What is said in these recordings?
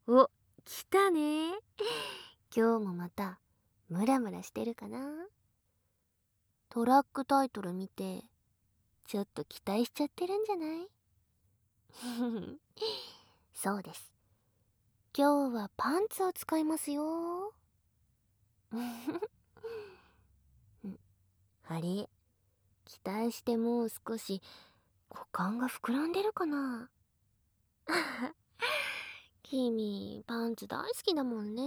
お、来たね。今日もまたムラムラしてるかな。トラックタイトル見てちょっと期待しちゃってるんじゃない？そうです。今日はパンツを使いますよ。あれ、期待してもう少し股間が膨らんでるかな。君パンツ大好きだもんね。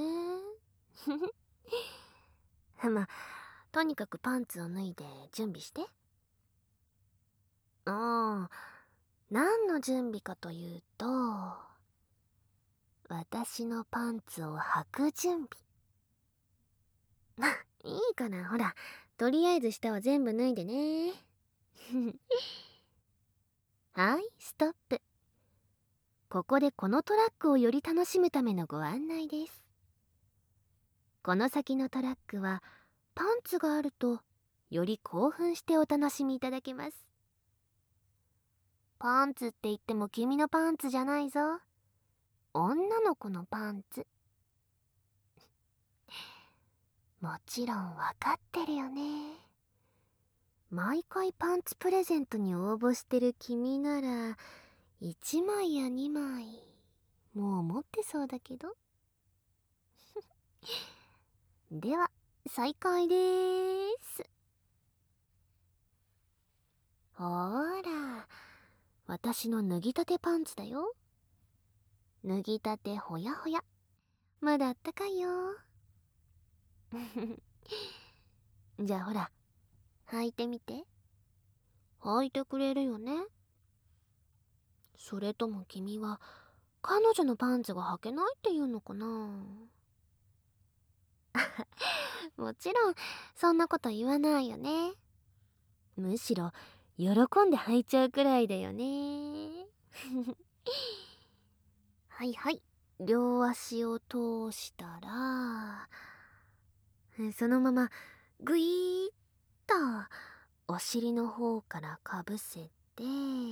まあ、とにかくパンツを脱いで準備して。ああ、何の準備かというと、私のパンツを履く準備。いいかな、ほら、とりあえず下は全部脱いでね。はい、ストップ。ここでこのトラックをより楽しむためのご案内です。この先のトラックはパンツがあるとより興奮してお楽しみいただけます。パンツって言っても君のパンツじゃないぞ。女の子のパンツ。もちろんわかってるよね。毎回パンツプレゼントに応募してる君なら1枚や2枚もう持ってそうだけど。では再開でーす。ほーら、私の脱ぎたてパンツだよ。脱ぎたてほやほや。まだあったかいよ。じゃあほら、履いてみて。履いてくれるよね？それとも君は彼女のパンツが履けないっていうのかな。もちろんそんなこと言わないよね。むしろ喜んで履いちゃうくらいだよね。はいはい、両足を通したらそのままグイーッとお尻の方からかぶせて、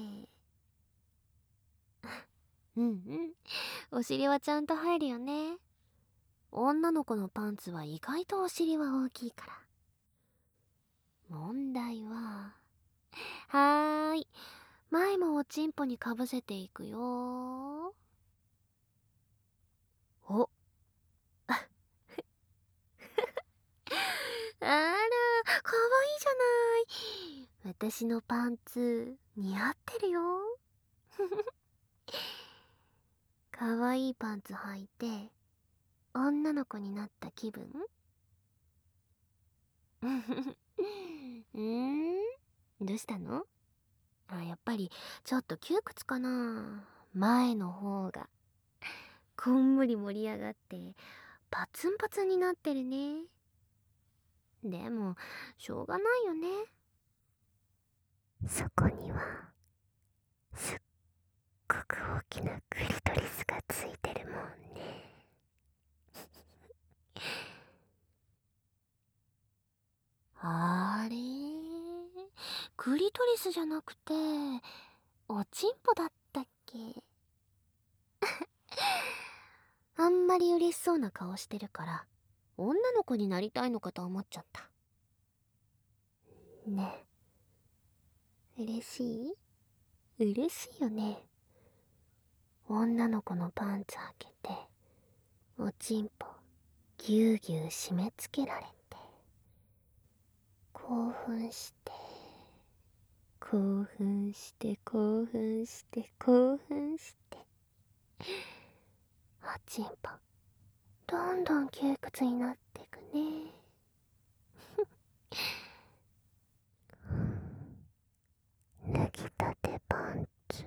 うんうん、お尻はちゃんと入るよね。女の子のパンツは意外とお尻は大きいから。問題は、はーい、前もおちんぽにかぶせていくよ。お、あら、かわいいじゃない。私のパンツ似合ってるよ。かわいいパンツ履いて女の子になった気分？どうしたの？やっぱりちょっと窮屈かな。前の方がこんもり盛り上がってパツンパツンになってるね。でもしょうがないよね。そこにはすっごく大きなクリトリスがついてるもんね。あれ、クリトリスじゃなくておちんぽだったっけ？あんまり嬉しそうな顔してるから女の子になりたいのかと思っちゃった。ね、嬉しい？嬉しいよね。女の子のパンツ開けておちんぽぎゅうぎゅう締め付けられて興奮して興奮して興奮して興奮しておちんぽどんどん窮屈になってくね。脱ぎたてパンツ、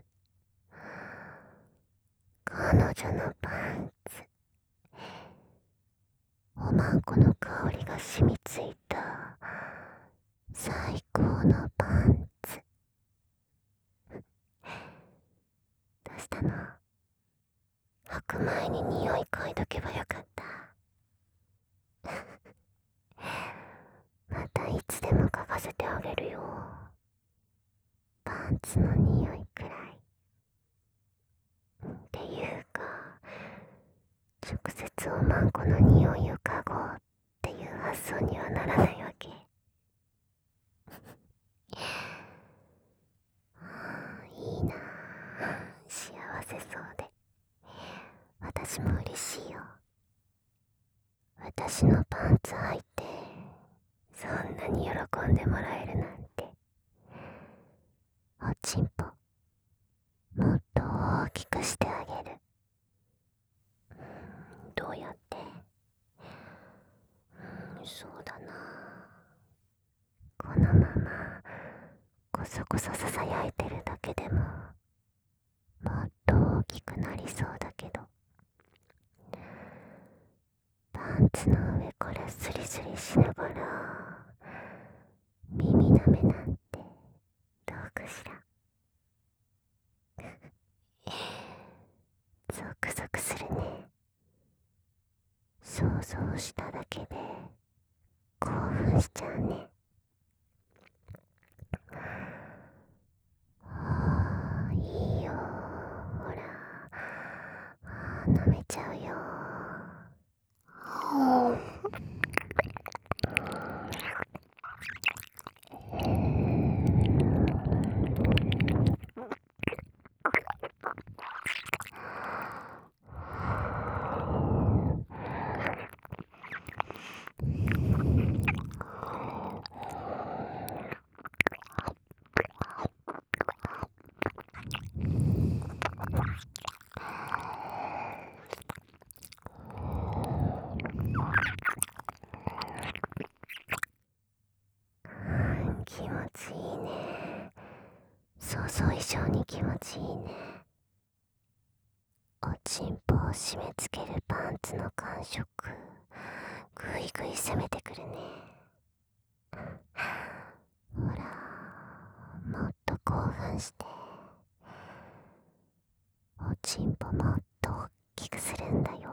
彼女のパンツ、おまんこの香りが染みついた最高のパンツ。どうしたの？履く前に匂い嗅いどけばよかった。またいつでも嗅がせてあげるよ。パンツの匂いくらい。っていうかツをマンコの匂いを嗅ごうっていう発想にはならないわけ。いいなあ、幸せそうで。私も嬉しいよ。私のパンツ履いてそんなに喜んでもらえるなんて。おちんぽもっと大きくしてあげる。どうやって？そうだな、このままこそこそささやいてるだけでももっと大きくなりそうだけど、パンツの上からスリスリしながら耳なめなんてどうかしら。ゾクゾクするね。想像しただけで興奮しちゃうね。いいよ、ほら、舐めちゃうよ。気持ちいいね。想像以上に気持ちいいね。おちんぽを締め付けるパンツの感触、ぐいぐい攻めてくるね。ほら、もっと興奮して、おちんぽもっと大きくするんだよ。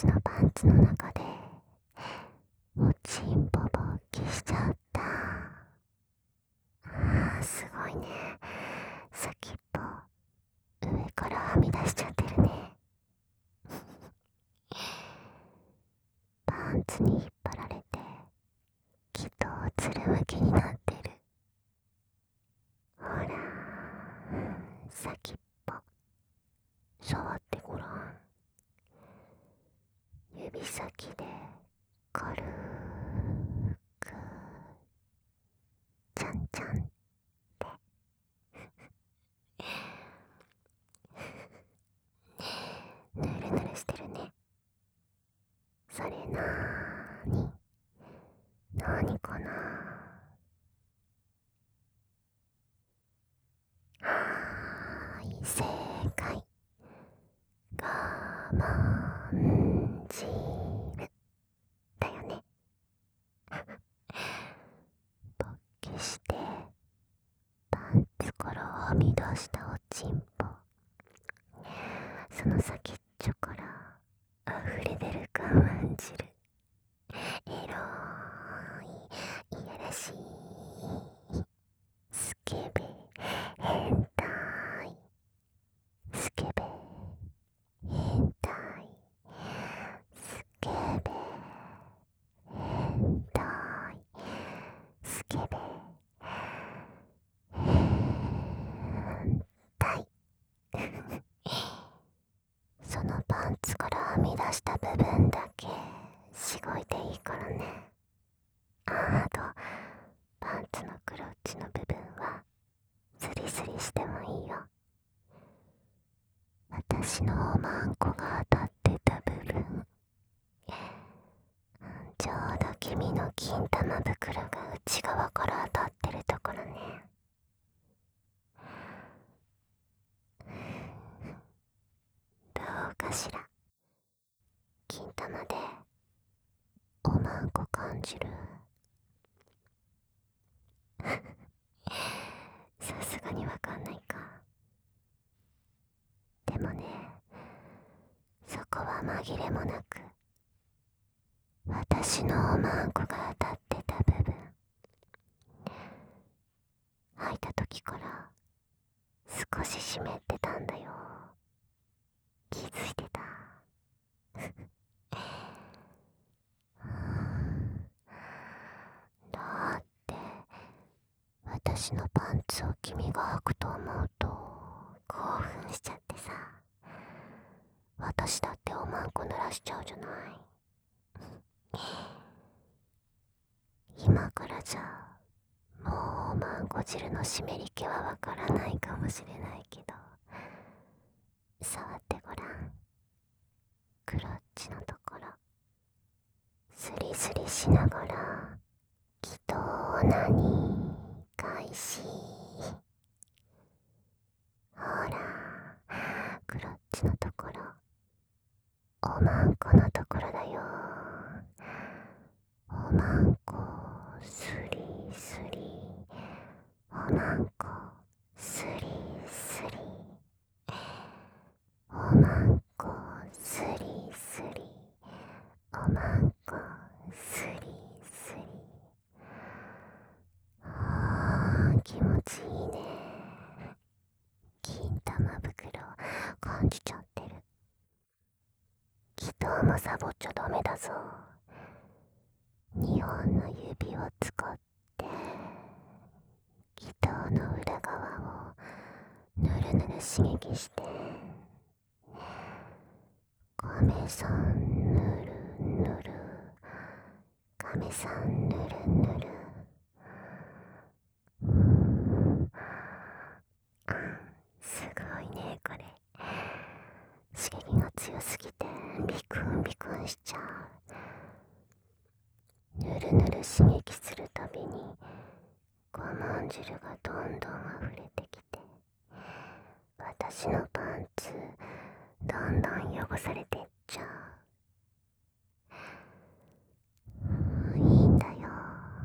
私のパンツの中でおちんぽ勃起しちゃった。すごいね。先っぽ上からはみ出しちゃってるね。パンツに引っ張られてきっとつるむきになってる。ほら、先っぽ触ってごらん。指先で軽くちゃんちゃんってぬるぬるしてるね。それなーにかな。はーい、正解。我慢汁だよね。勃起してパンツからはみ出したおちんぽ、その先っちょから溢れ出る我慢汁、エロい、いやらしい、スケベ変態、スケベ変態、スケベ変態、スケベ変態。そのパンツからはみ出した部分だけしごいていいからね。あとパンツのクロッチの部分はスリスリしてもいいよ。私のおまんこが当たってた部分、ちょうど君の金玉袋が内側から当たってるところね。どうかしら。金玉でおまんこ感じる？さすがにわかんないか。でもね、そこは紛れもなく私のおまんこが当たってた部分。履いた時から少し湿ってたんだよ。気づいてた？だって私のパンツを君が履くと思うと興奮しちゃってさ、私だっておまんこ濡らしちゃうじゃない。今からじゃもうおまんこ汁の湿り気はわからないかもしれないけど、触ってごらん。クロッチのところスリスリしながら気となに開始。ほら、クロッチのところおまんこのところだよ。おまんこスリスリ、おまんこスリスリ、おまんこスリスリ、おまんこスリスリ。気持ちいいね。金玉袋感じちゃってる。祈祷もサボっちゃダメだぞ。2本の指を使って祈祷の裏側をぬるぬる刺激して、亀さんぬるぬる、亀さんぬるぬる。すごいねこれ。刺激が強すぎてビクンビクンしちゃう。ぬるぬる刺激するたびに我慢汁がどんどん溢れてきて、私のパンツどんどん汚されてっちゃう。いいんだよ。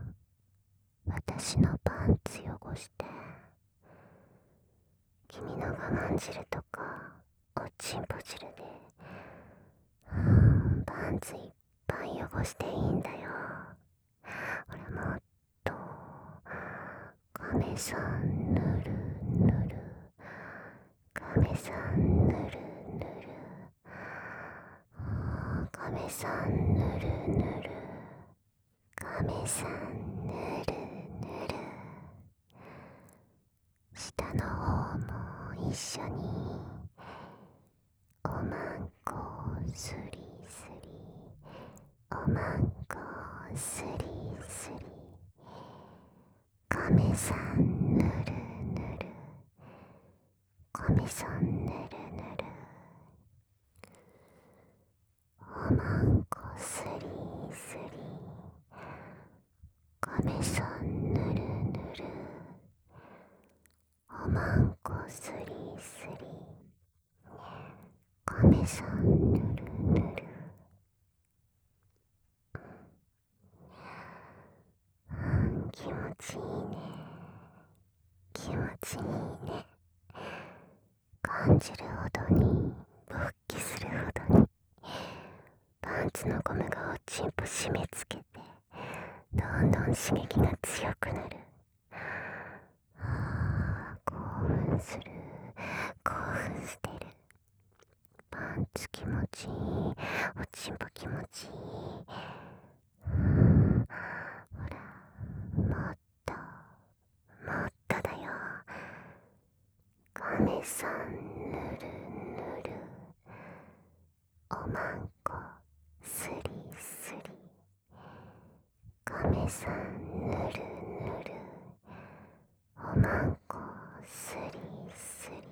私のパンツ汚して君の我慢汁とかおちんぽ汁でパパンツいっぱい汚していいんだよ。ほら、もっと亀さんぬるぬる、亀さんぬるぬる、亀さんぬるぬる、亀さんぬるぬる、下の方も一緒におまんこすりすり、おまんこすりすり、亀さんぬるぬる、亀さんぬるぬる、おまんこすりすり、亀さんぬるぬる、おまんこすりすり、亀さんぬるぬる。気持ちいいね。気持ちいいね。感じるほどに、勃起するほどに、パンツのゴムがおちんぽ締め付けて、どんどん刺激が強くなる。興奮する。興奮してる。パンツ気持ちいい。おちんぽ気持ちいい。ほら、もっと、もっとだよ。亀さんぬるぬる、おまんこすりすり、亀さんぬるぬる、おまんこすりすり。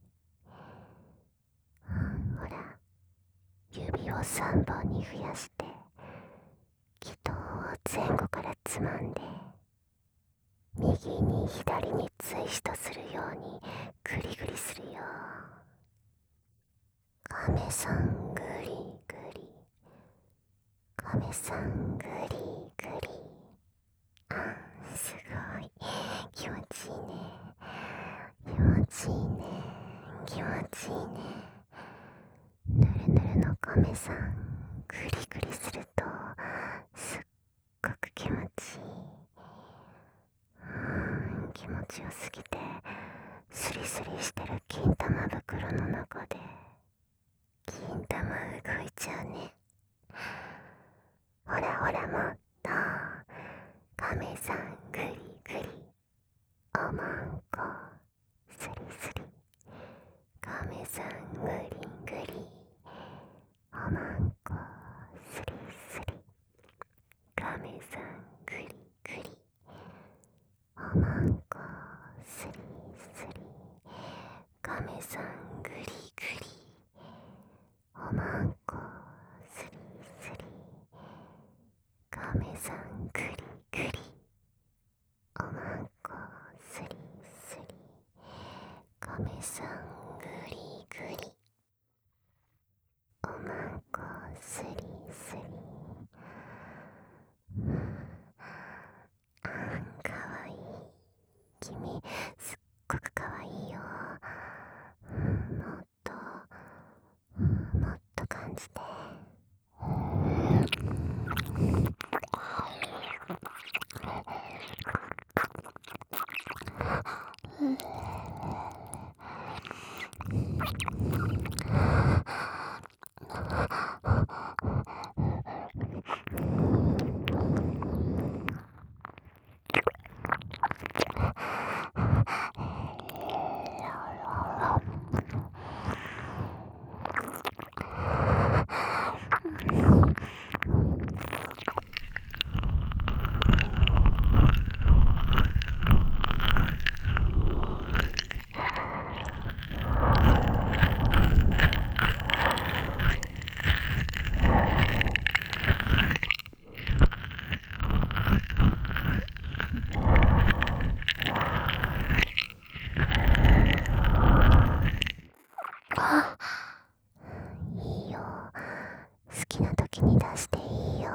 ほら、指を3本に増やして気筒を前後からつまんで、右に左にツイストするようにグリグリするよ。亀さんグリグリ、亀さんグリグリ。すごい気持ちいいね。気持ちいいね。気持ちいいね。ぬるぬるの亀さんグリグリするとすっごく気持ちいい。気持ちよすぎてスリスリしてる金玉袋の中で金玉動いちゃうね。ほらほら、もっと亀さんグリグリ、おまんこスリスリ、亀さんグリグリ、おまんこスリスリ、亀さんグリグリ、おまんこスリスリ、亀さんグリグリ、おまんこスリスリ、亀さんグリグリ、おまんこスリスリ、亀さんグリグリ、おまんこスリスリ。かわいい。君すっごくかわいいよ。もっともっと感じて。いいよ。好きな時に出していいよ。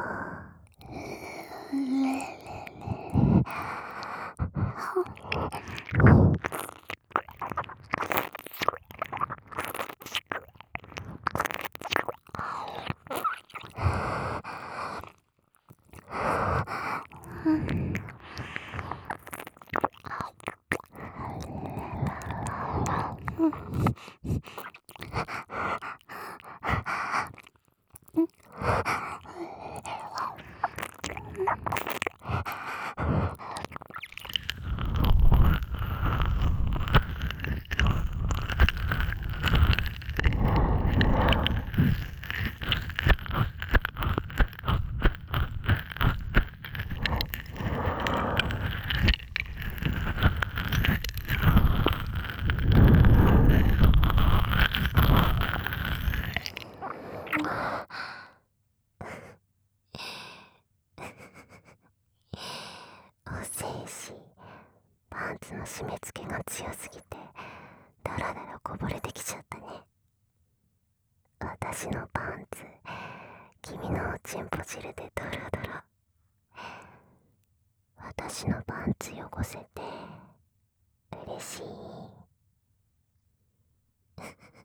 遅いし、パンツの締め付けが強すぎてダラダラこぼれてきちゃったね。私のパンツ、君のおちんぽ汁でドロドロ。私のパンツ汚せて嬉しい。